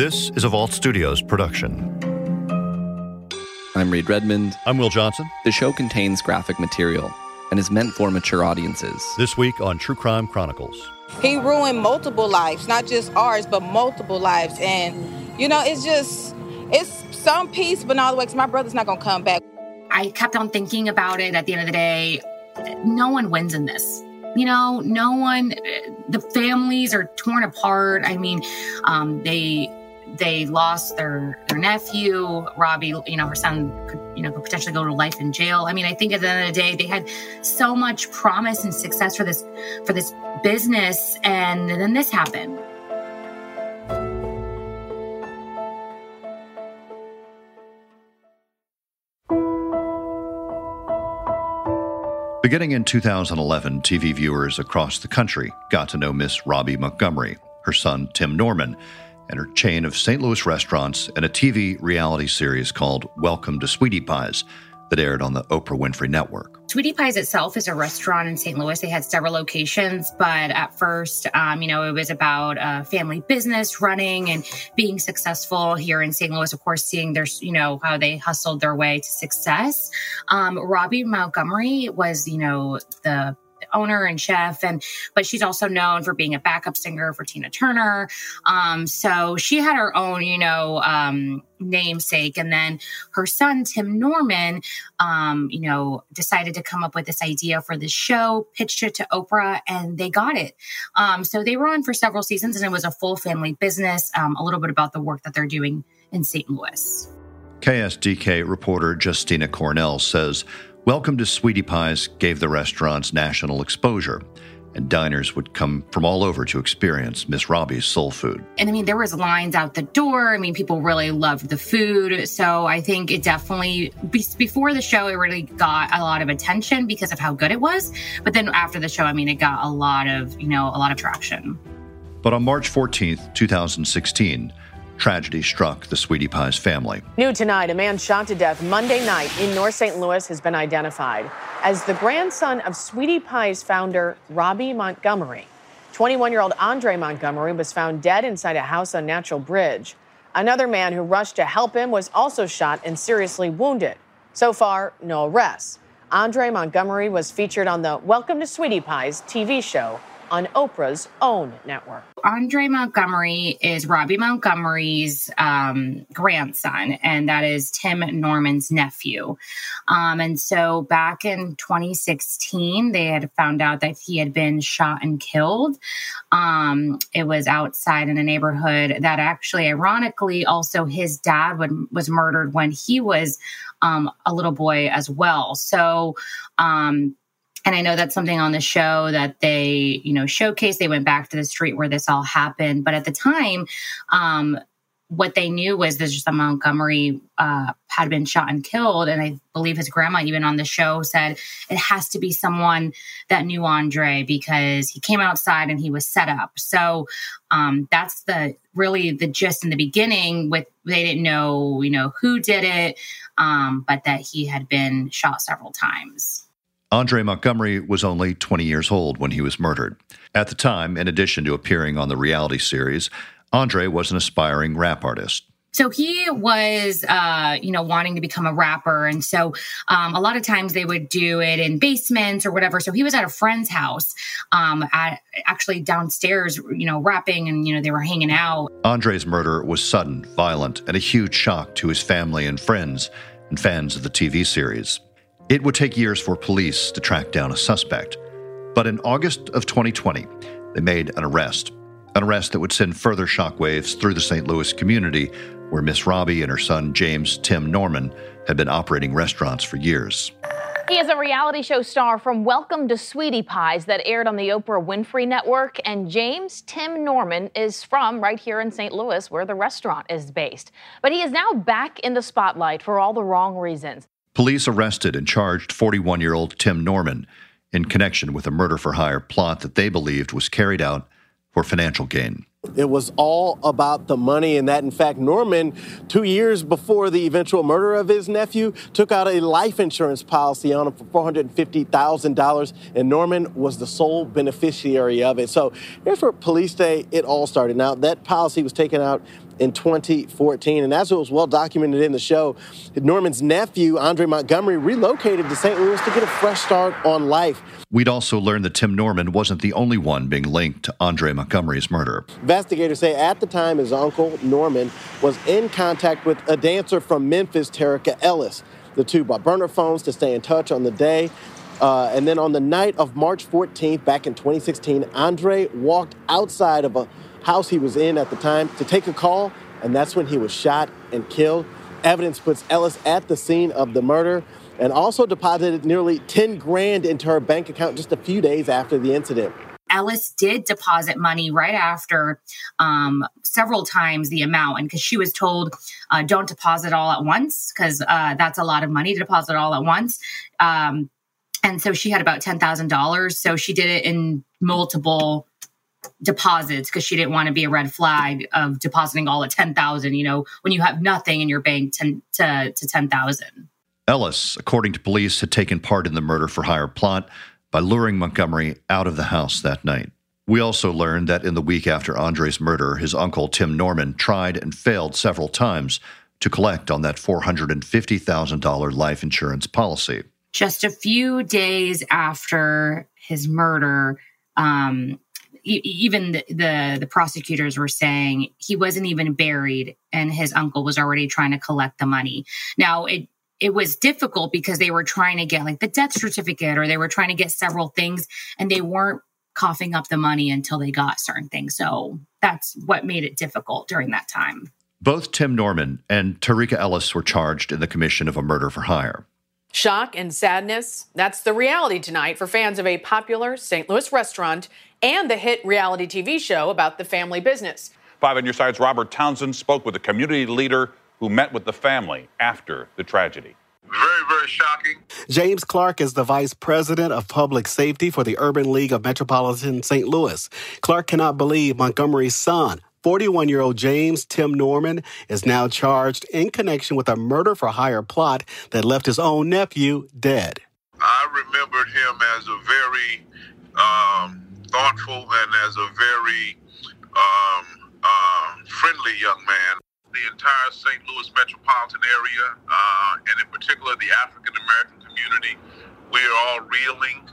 This is a Vault Studios production. I'm Reed Redmond. I'm Will Johnson. The show contains graphic material and is meant for mature audiences. This week on True Crime Chronicles. He ruined multiple lives, not just ours, but multiple lives. And, it's some peace, but not all the way, because my brother's not going to come back. I kept on thinking about it. At the end of the day, no one wins in this. No one, the families are torn apart. I mean, they lost their nephew, Robbie, her son could potentially go to life in jail. I mean, I think at the end of the day, they had so much promise and success for this business. And then this happened. Beginning in 2011, TV viewers across the country got to know Miss Robbie Montgomery, her son Tim Norman, and her chain of St. Louis restaurants and a TV reality series called Welcome to Sweetie Pies that aired on the Oprah Winfrey Network. Sweetie Pies itself is a restaurant in St. Louis. They had several locations, but at first, it was about a family business running and being successful here in St. Louis. Of course, seeing their, how they hustled their way to success. Robbie Montgomery was, the owner and chef, but she's also known for being a backup singer for Tina Turner. So she had her own, namesake. And then her son, Tim Norman, decided to come up with this idea for this show, pitched it to Oprah, and they got it. So they were on for several seasons, and it was a full family business. A little bit about the work that they're doing in St. Louis. KSDK reporter Justina Cornell says, Welcome to Sweetie Pies gave the restaurants national exposure, and diners would come from all over to experience Miss Robbie's soul food. And there was lines out the door. People really loved the food. So I think it definitely, before the show, it really got a lot of attention because of how good it was. But then after the show, it got a lot of traction. But on March 14th, 2016, tragedy struck the Sweetie Pies family. New tonight, a man shot to death Monday night in North St. Louis has been identified as the grandson of Sweetie Pies founder Robbie Montgomery. 21-year-old Andre Montgomery was found dead inside a house on Natural Bridge. Another man who rushed to help him was also shot and seriously wounded. So far, no arrests. Andre Montgomery was featured on the Welcome to Sweetie Pies TV show on Oprah's own network. Andre Montgomery is Robbie Montgomery's grandson, and that is Tim Norman's nephew. And so back in 2016, they had found out that he had been shot and killed. It was outside in a neighborhood that actually, ironically, also his dad was murdered when he was a little boy as well. So, and I know that's something on the show that they, showcased. They went back to the street where this all happened. But at the time, what they knew was that Montgomery had been shot and killed. And I believe his grandma, even on the show, said it has to be someone that knew Andre because he came outside and he was set up. So that's the gist in the beginning. They didn't know, who did it, but that he had been shot several times. Andre Montgomery was only 20 years old when he was murdered. At the time, in addition to appearing on the reality series, Andre was an aspiring rap artist. So he was, wanting to become a rapper. And so a lot of times they would do it in basements or whatever. So he was at a friend's house, actually downstairs, rapping, and, they were hanging out. Andre's murder was sudden, violent, and a huge shock to his family and friends and fans of the TV series. It would take years for police to track down a suspect. But in August of 2020, they made an arrest that would send further shockwaves through the St. Louis community where Miss Robbie and her son, James Tim Norman, had been operating restaurants for years. He is a reality show star from Welcome to Sweetie Pies that aired on the Oprah Winfrey Network, and James Tim Norman is from right here in St. Louis where the restaurant is based. But he is now back in the spotlight for all the wrong reasons. Police arrested and charged 41-year-old Tim Norman in connection with a murder-for-hire plot that they believed was carried out for financial gain. It was all about the money, and that, in fact, Norman, 2 years before the eventual murder of his nephew, took out a life insurance policy on him for $450,000, and Norman was the sole beneficiary of it. So here's where police say it all started. Now, that policy was taken out in 2014, and as it was well documented in the show, Norman's nephew, Andre Montgomery, relocated to St. Louis to get a fresh start on life. We'd also learned that Tim Norman wasn't the only one being linked to Andre Montgomery's murder. Investigators say at the time his uncle, Norman, was in contact with a dancer from Memphis, Terica Ellis. The two bought burner phones to stay in touch on the day. And then on the night of March 14th, back in 2016, Andre walked outside of a house he was in at the time to take a call, and that's when he was shot and killed. Evidence puts Ellis at the scene of the murder and also deposited nearly $10,000 into her bank account just a few days after the incident. Ellis did deposit money right after several times the amount. And because she was told, don't deposit all at once, because that's a lot of money to deposit all at once. And so she had about $10,000. So she did it in multiple deposits because she didn't want to be a red flag of depositing all at $10,000, when you have nothing in your bank to $10,000. Ellis, according to police, had taken part in the murder for hire plot by luring Montgomery out of the house that night. We also learned that in the week after Andre's murder, his uncle, Tim Norman, tried and failed several times to collect on that $450,000 life insurance policy. Just a few days after his murder, even the prosecutors were saying he wasn't even buried and his uncle was already trying to collect the money. Now, it was difficult because they were trying to get like the death certificate, or they were trying to get several things, and they weren't coughing up the money until they got certain things. So that's what made it difficult during that time. Both Tim Norman and Terica Ellis were charged in the commission of a murder for hire. Shock and sadness, that's the reality tonight for fans of a popular St. Louis restaurant and the hit reality TV show about the family business. 5 on Your Side's Robert Townsend spoke with a community leader who met with the family after the tragedy. Very, very shocking. James Clark is the Vice President of Public Safety for the Urban League of Metropolitan St. Louis. Clark cannot believe Montgomery's son, 41-year-old James Tim Norman, is now charged in connection with a murder for hire plot that left his own nephew dead. I remembered him as a very thoughtful and as a very friendly young man. The entire St. Louis metropolitan area, and in particular the African-American community, we are all reeling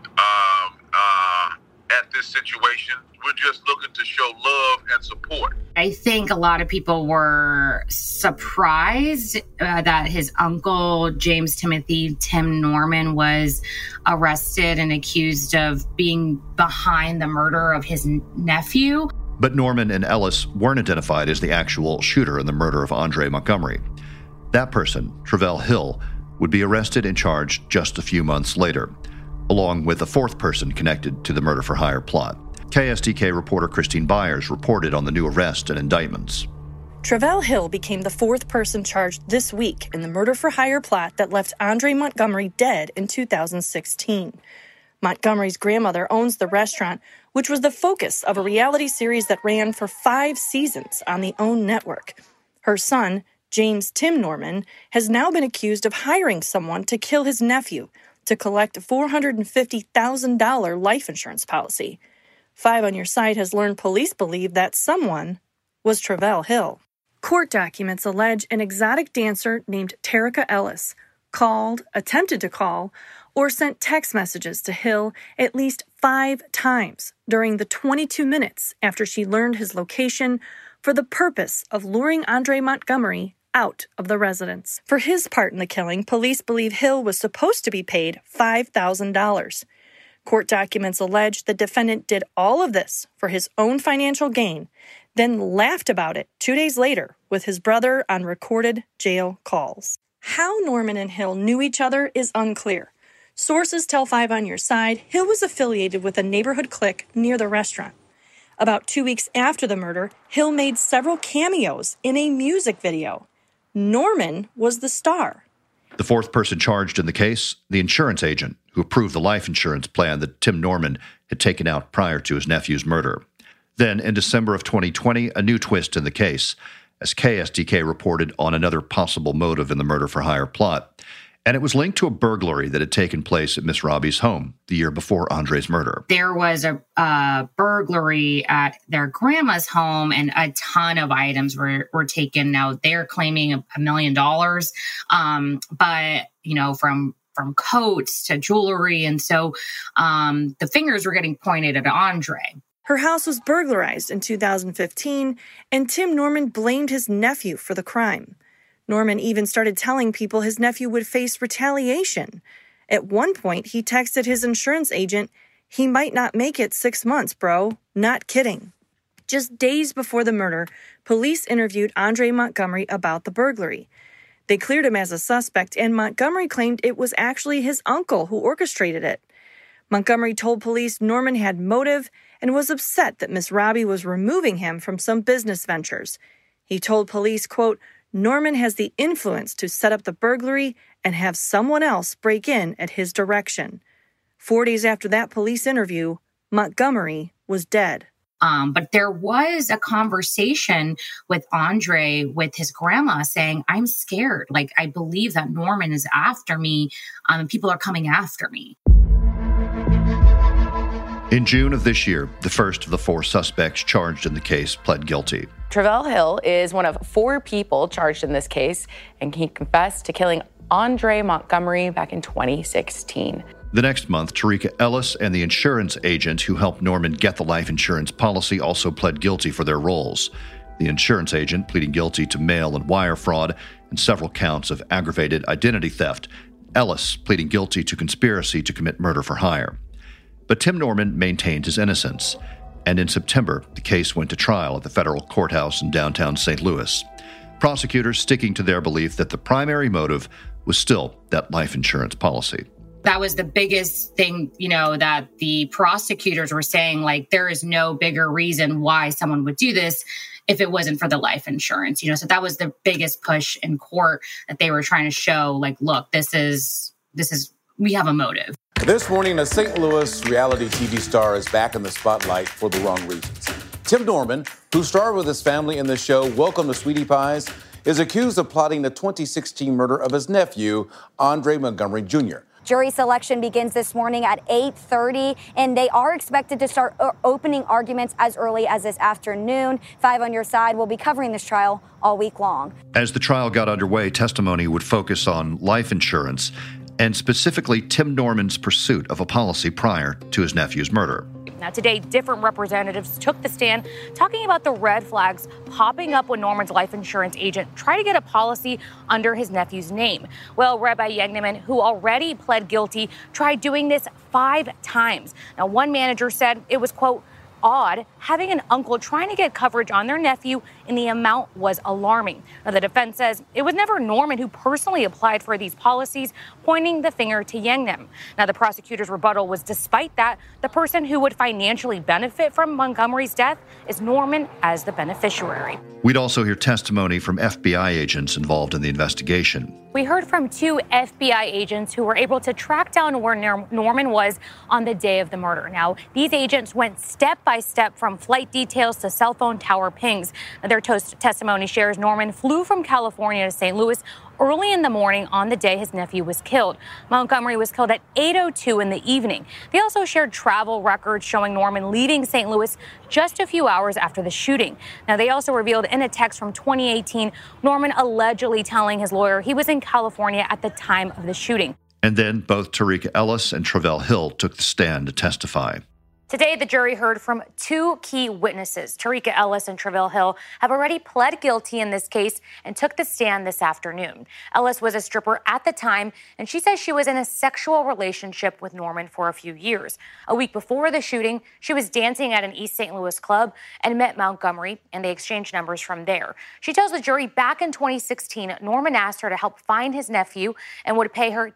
at this situation. We're just looking to show love and support. I think a lot of people were surprised that his uncle, James Timothy Tim Norman, was arrested and accused of being behind the murder of his nephew. But Norman and Ellis weren't identified as the actual shooter in the murder of Andre Montgomery. That person, Travell Hill, would be arrested and charged just a few months later, along with a fourth person connected to the murder for hire plot. KSDK reporter Christine Byers reported on the new arrest and indictments. Travell Hill became the fourth person charged this week in the murder for hire plot that left Andre Montgomery dead in 2016. Montgomery's grandmother owns the restaurant, which was the focus of a reality series that ran for 5 seasons on the OWN network. Her son, James Tim Norman, has now been accused of hiring someone to kill his nephew to collect a $450,000 life insurance policy. 5 on Your Side has learned police believe that someone was Travell Hill. Court documents allege an exotic dancer named Terica Ellis called, attempted to call, or sent text messages to Hill at least 5 times during the 22 minutes after she learned his location for the purpose of luring Andre Montgomery out of the residence. For his part in the killing, police believe Hill was supposed to be paid $5,000. Court documents allege the defendant did all of this for his own financial gain, then laughed about it 2 days later with his brother on recorded jail calls. How Norman and Hill knew each other is unclear. Sources tell 5 on Your Side Hill was affiliated with a neighborhood clique near the restaurant. About 2 weeks after the murder, Hill made several cameos in a music video. Norman was the star. The fourth person charged in the case, the insurance agent who approved the life insurance plan that Tim Norman had taken out prior to his nephew's murder. Then, in December of 2020, a new twist in the case, as KSDK reported on another possible motive in the murder-for-hire plot. And it was linked to a burglary that had taken place at Miss Robbie's home the year before Andre's murder. There was a burglary at their grandma's home, and a ton of items were taken. Now, they're claiming $1 million, but, from coats to jewelry. And so the fingers were getting pointed at Andre. Her house was burglarized in 2015, and Tim Norman blamed his nephew for the crime. Norman even started telling people his nephew would face retaliation. At one point, he texted his insurance agent, "He might not make it 6 months, bro. Not kidding." Just days before the murder, police interviewed Andre Montgomery about the burglary. They cleared him as a suspect, and Montgomery claimed it was actually his uncle who orchestrated it. Montgomery told police Norman had motive and was upset that Miss Robbie was removing him from some business ventures. He told police, quote, "Norman has the influence to set up the burglary and have someone else break in at his direction." 4 days after that police interview, Montgomery was dead. But there was a conversation with Andre, with his grandma, saying, "I'm scared. Like, I believe that Norman is after me, and people are coming after me." In June of this year, the first of the 4 suspects charged in the case pled guilty. Travell Hill is one of 4 people charged in this case, and he confessed to killing Andre Montgomery back in 2016. The next month, Tarika Ellis and the insurance agent who helped Norman get the life insurance policy also pled guilty for their roles. The insurance agent pleading guilty to mail and wire fraud and several counts of aggravated identity theft. Ellis pleading guilty to conspiracy to commit murder for hire. But Tim Norman maintained his innocence, and in September, the case went to trial at the federal courthouse in downtown St. Louis. Prosecutors sticking to their belief that the primary motive was still that life insurance policy. That was the biggest thing, that the prosecutors were saying, like, there is no bigger reason why someone would do this if it wasn't for the life insurance, So that was the biggest push in court, that they were trying to show, like, look, this is, we have a motive. This morning, a St. Louis reality TV star is back in the spotlight for the wrong reasons. Tim Norman, who starred with his family in the show Welcome to Sweetie Pies, is accused of plotting the 2016 murder of his nephew, Andre Montgomery Jr. Jury selection begins this morning at 8:30, and they are expected to start opening arguments as early as this afternoon. 5 on Your Side will be covering this trial all week long. As the trial got underway, testimony would focus on life insurance, and specifically Tim Norman's pursuit of a policy prior to his nephew's murder. Now, today, different representatives took the stand talking about the red flags popping up when Norman's life insurance agent tried to get a policy under his nephew's name. Well, Rabbi Yegneman, who already pled guilty, tried doing this 5 times. Now, one manager said it was, quote, odd having an uncle trying to get coverage on their nephew, and the amount was alarming. Now, the defense says it was never Norman who personally applied for these policies, pointing the finger to Yegnem. Now, the prosecutor's rebuttal was, despite that, the person who would financially benefit from Montgomery's death is Norman as the beneficiary. We'd also hear testimony from FBI agents involved in the investigation. We heard from 2 FBI agents who were able to track down where Norman was on the day of the murder. Now, these agents went step by step from flight details to cell phone tower pings. Their testimony shares Norman flew from California to St. Louis early in the morning on the day his nephew was killed. Montgomery was killed at 8:02 in the evening. They also shared travel records showing Norman leaving St. Louis just a few hours after the shooting. Now, they also revealed in a text from 2018, Norman allegedly telling his lawyer he was in California at the time of the shooting. And then both Tarika Ellis and Travell Hill took the stand to testify. Today, the jury heard from 2 key witnesses. Tarika Ellis and Travell Hill have already pled guilty in this case and took the stand this afternoon. Ellis was a stripper at the time, and she says she was in a sexual relationship with Norman for a few years. A week before the shooting, she was dancing at an East St. Louis club and met Montgomery, and they exchanged numbers from there. She tells the jury back in 2016, Norman asked her to help find his nephew and would pay her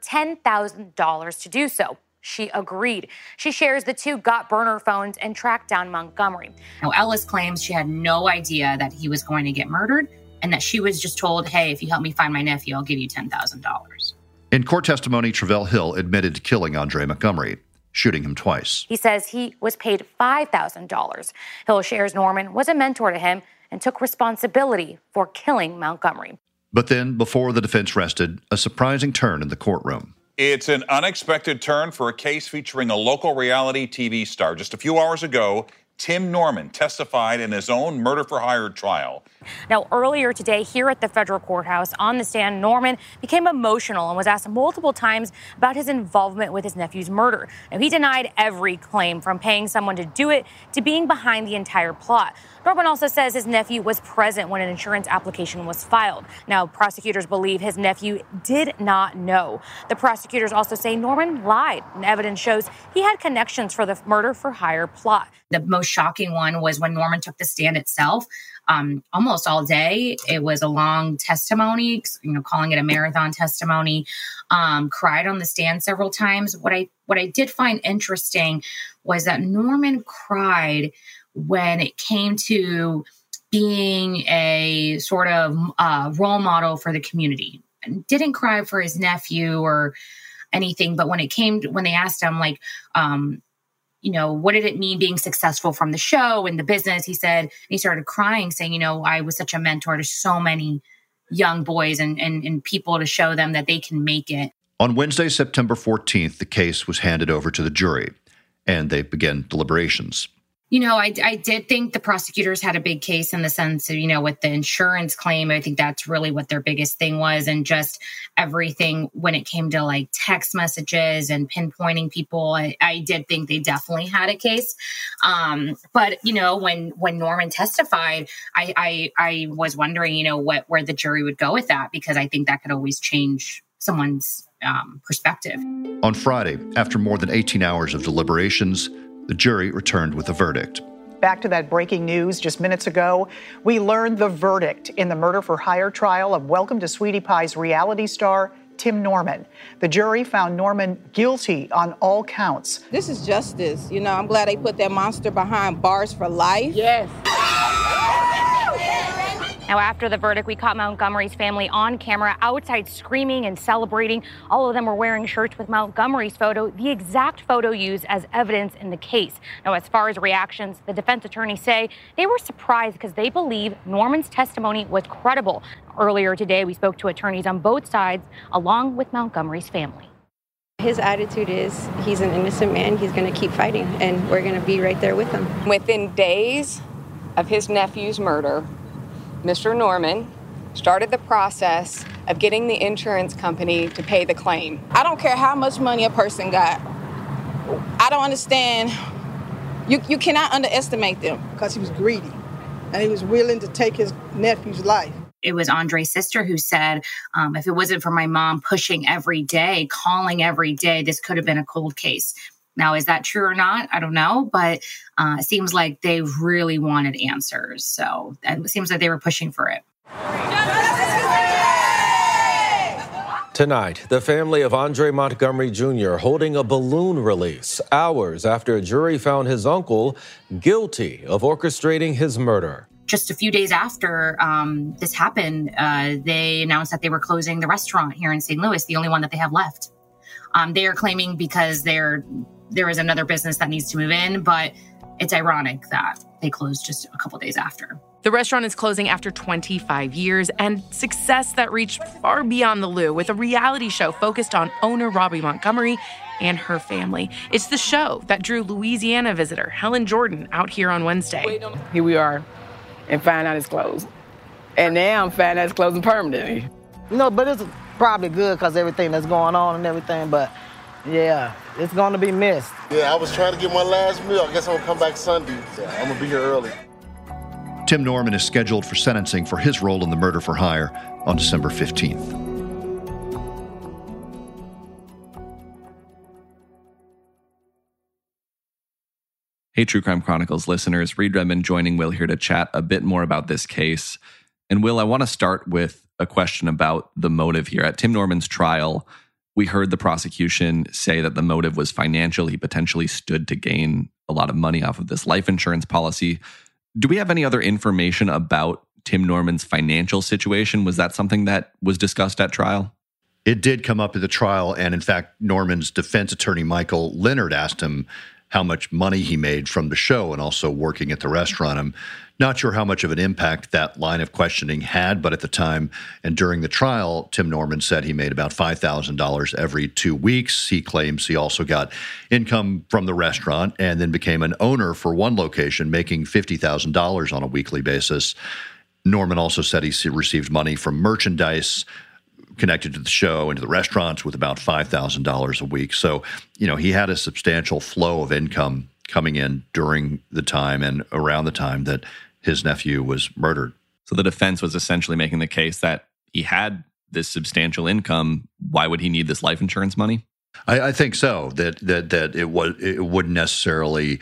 $10,000 to do so. She agreed. She shares the 2 got burner phones and tracked down Montgomery. Now, Ellis claims she had no idea that he was going to get murdered, and that she was just told, hey, if you help me find my nephew, I'll give you $10,000. In court testimony, Travell Hill admitted to killing Andre Montgomery. shooting him twice. He says he was paid $5,000. Hill shares Norman was a mentor to him and took responsibility for killing Montgomery. But then, before the defense rested, a surprising turn in the courtroom. It's an unexpected turn for a case featuring a local reality TV star. Just a few hours ago, Tim Norman testified in his own murder-for-hire trial. Now, earlier today, here at the federal courthouse on the stand, Norman became emotional and was asked multiple times about his involvement with his nephew's murder. Now, he denied every claim, from paying someone to do it to being behind the entire plot. Norman also says his nephew was present when an insurance application was filed. Now, prosecutors believe his nephew did not know. The prosecutors also say Norman lied, and evidence shows he had connections for the murder-for-hire plot. The most shocking one was when Norman took the stand itself. Almost all day, it was a long testimony, calling it a marathon testimony. Cried on the stand several times. What I did find interesting was that Norman cried when it came to being a sort of role model for the community. And didn't cry for his nephew or anything, but when they asked him, what did it mean being successful from the show and the business? He started crying, saying, I was such a mentor to so many young boys and people to show them that they can make it. On Wednesday, September 14th, the case was handed over to the jury, and they began deliberations. I did think the prosecutors had a big case in the sense of, with the insurance claim. I think that's really what their biggest thing was. And just everything when it came to text messages and pinpointing people, I did think they definitely had a case. But, when Norman testified, I was wondering, where the jury would go with that, because I think that could always change someone's perspective. On Friday, after more than 18 hours of deliberations, the jury returned with a verdict. Back to that breaking news just minutes ago, we learned the verdict in the murder-for-hire trial of Welcome to Sweetie Pie's reality star, Tim Norman. The jury found Norman guilty on all counts. This is justice. I'm glad they put that monster behind bars for life. Yes. Now, after the verdict, we caught Montgomery's family on camera outside screaming and celebrating. All of them were wearing shirts with Montgomery's photo, the exact photo used as evidence in the case. Now, as far as reactions, the defense attorneys say they were surprised because they believe Norman's testimony was credible. Earlier today, we spoke to attorneys on both sides, along with Montgomery's family. His attitude is he's an innocent man. He's going to keep fighting, and we're going to be right there with him. Within days of his nephew's murder, Mr. Norman started the process of getting the insurance company to pay the claim. I don't care how much money a person got. I don't understand. You cannot underestimate them. Because he was greedy, and he was willing to take his nephew's life. It was Andre's sister who said, if it wasn't for my mom pushing every day, calling every day, this could have been a cold case. Now, is that true or not? I don't know, but it seems like they really wanted answers. So it seems like they were pushing for it. Tonight, the family of Andre Montgomery Jr. holding a balloon release hours after a jury found his uncle guilty of orchestrating his murder. Just a few days after this happened, they announced that they were closing the restaurant here in St. Louis, the only one that they have left. They are claiming because there is another business that needs to move in, but it's ironic that they closed just a couple days after. The restaurant is closing after 25 years and success that reached far beyond the Lou with a reality show focused on owner Robbie Montgomery and her family. It's the show that drew Louisiana visitor Helen Jordan out here on Wednesday. Here we are and find out it's closed. And now I'm finding out it's closing permanently. But it's probably good because everything that's going on and everything, but yeah, it's going to be missed. Yeah, I was trying to get my last meal. I guess I'm going to come back Sunday. Yeah, I'm going to be here early. Tim Norman is scheduled for sentencing for his role in the murder for hire on December 15th. Hey, True Crime Chronicles listeners, Reed Redmond joining Will here to chat a bit more about this case. And Will, I want to start with a question about the motive here. At Tim Norman's trial, we heard the prosecution say that the motive was financial. He potentially stood to gain a lot of money off of this life insurance policy. Do we have any other information about Tim Norman's financial situation? Was that something that was discussed at trial? It did come up at the trial, and in fact, Norman's defense attorney, Michael Leonard, asked him how much money he made from the show and also working at the restaurant. I'm not sure how much of an impact that line of questioning had, but at the time and during the trial, Tim Norman said he made about $5,000 every 2 weeks. He claims he also got income from the restaurant and then became an owner for one location, making $50,000 on a weekly basis. Norman also said he received money from merchandise connected to the show and to the restaurants with about $5,000 a week. So, he had a substantial flow of income coming in during the time and around the time that his nephew was murdered. So the defense was essentially making the case that he had this substantial income. Why would he need this life insurance money? I think so, that it wouldn't necessarily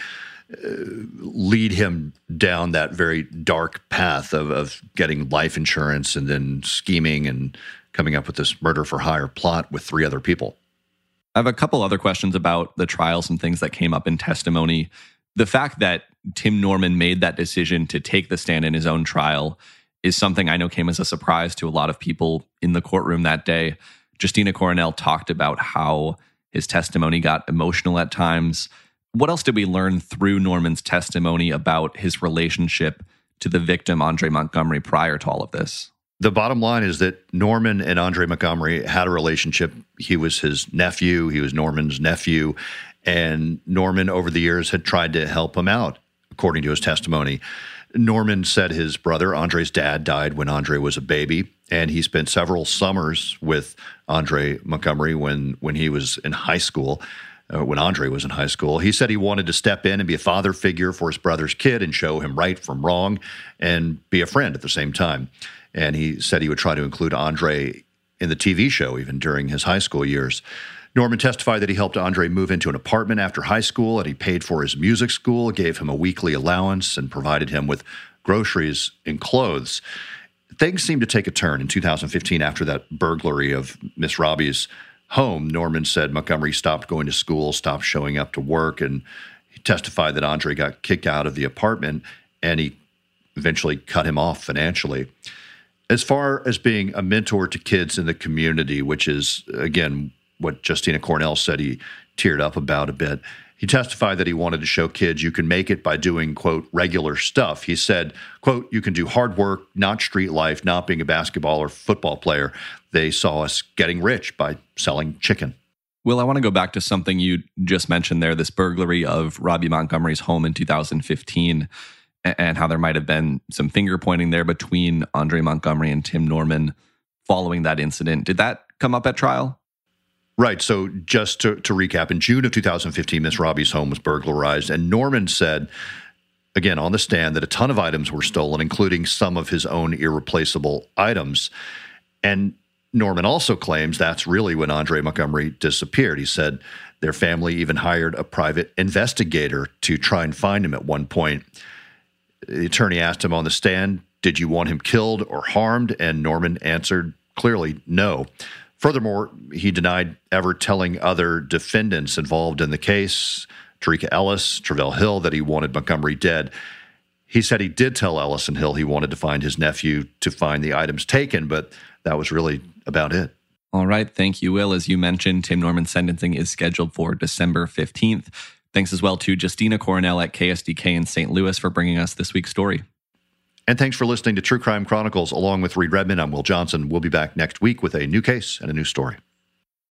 lead him down that very dark path of getting life insurance and then scheming and coming up with this murder for hire plot with 3 other people. I have a couple other questions about the trial, some things that came up in testimony. The fact that Tim Norman made that decision to take the stand in his own trial is something I know came as a surprise to a lot of people in the courtroom that day. Justina Coronel talked about how his testimony got emotional at times. What else did we learn through Norman's testimony about his relationship to the victim, Andre Montgomery, prior to all of this? The bottom line is that Norman and Andre Montgomery had a relationship. He was his nephew. He was Norman's nephew. And Norman, over the years, had tried to help him out, according to his testimony. Norman said his brother, Andre's dad, died when Andre was a baby, and he spent several summers with Andre Montgomery when he was in high school. When Andre was in high school. He said he wanted to step in and be a father figure for his brother's kid and show him right from wrong and be a friend at the same time. And he said he would try to include Andre in the TV show even during his high school years. Norman testified that he helped Andre move into an apartment after high school, and he paid for his music school, gave him a weekly allowance, and provided him with groceries and clothes. Things seemed to take a turn in 2015 after that burglary of Miss Robbie's home. Norman said Montgomery stopped going to school, stopped showing up to work, and he testified that Andre got kicked out of the apartment, and he eventually cut him off financially. As far as being a mentor to kids in the community, which is, again, what Justina Coronel said he teared up about a bit, he testified that he wanted to show kids you can make it by doing, quote, regular stuff. He said, quote, you can do hard work, not street life, not being a basketball or football player. They saw us getting rich by selling chicken. Will, I want to go back to something you just mentioned there, this burglary of Robbie Montgomery's home in 2015, and how there might have been some finger pointing there between Andre Montgomery and Tim Norman following that incident. Did that come up at trial? Right. So just to recap, in June of 2015, Miss Robbie's home was burglarized, and Norman said, again, on the stand, that a ton of items were stolen, including some of his own irreplaceable items. And Norman also claims that's really when Andre Montgomery disappeared. He said their family even hired a private investigator to try and find him at one point. The attorney asked him on the stand, did you want him killed or harmed? And Norman answered clearly no. Furthermore, he denied ever telling other defendants involved in the case, Tarika Ellis, Travell Hill, that he wanted Montgomery dead. He said he did tell Ellis and Hill he wanted to find his nephew to find the items taken, but that was really about it. All right. Thank you, Will. As you mentioned, Tim Norman's sentencing is scheduled for December 15th. Thanks as well to Justina Coronel at KSDK in St. Louis for bringing us this week's story. And thanks for listening to True Crime Chronicles. Along with Reed Redman, I'm Will Johnson. We'll be back next week with a new case and a new story.